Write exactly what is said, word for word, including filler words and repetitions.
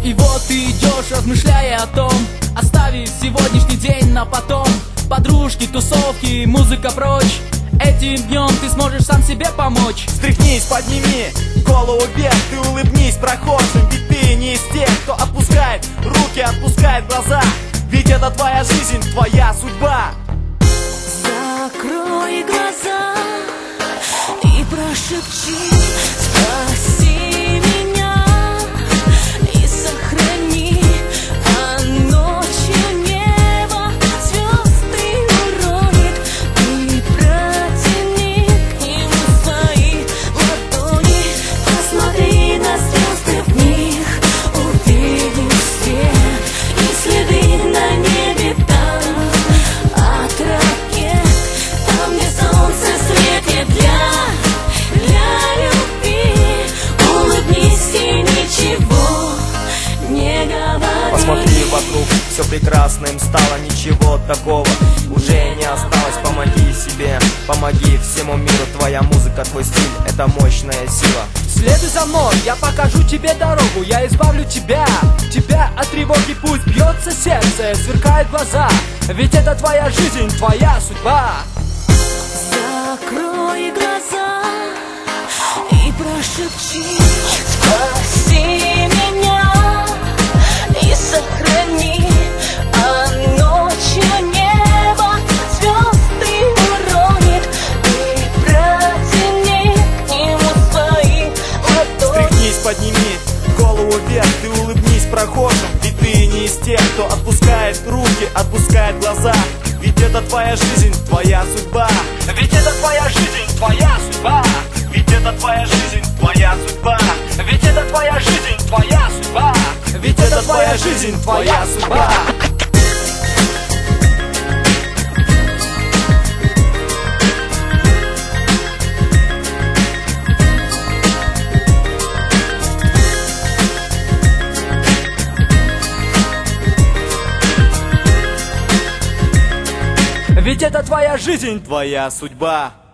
И вот ты идешь, размышляя о том, оставив сегодняшний день на потом. Подружки, тусовки, музыка прочь. Этим днем ты сможешь сам себе помочь. Встряхнись, подними голову вверх, ты улыбнись прохожим, ведь ты не из тех, кто опускает руки, отпускает глаза. Ведь это твоя жизнь, твоя судьба. Закрой глаза и прошепчи: спаси меня и сохрани. А ночью небо звезды уронит, ты протяни к нему свои ладони. Посмотри на звезды, в них увидишь свет и следы на небе там от ракет. Там, где солнце светит для, для любви. Улыбнись и ничего не говори. Посмотри вокруг, все прекрасным стало, ничего такого уже не осталось. Помоги себе, помоги всему миру. Твоя музыка, твой стиль — это мощная сила. Следуй за мной, я покажу тебе дорогу. Я избавлю тебя, тебя от тревоги. Пусть бьется сердце, сверкают глаза. Ведь это твоя жизнь, твоя судьба. Закрой глаза и прошепчи: спаси меня и сохрани. А ночью небо звезды уронит, ты протяни к нему свои ладони. Встряхнись, подними голову вверх, ты улыбнись прохожим, ведь ты не из тех, кто отпускает руки, отпускает глаза. Ведь это твоя жизнь, твоя судьба. Ведь это твоя жизнь, твоя судьба. Ведь это твоя жизнь, твоя судьба. Ведь это твоя жизнь, твоя судьба. Ведь это твоя жизнь, твоя судьба. Ведь это твоя жизнь, Твоя судьба.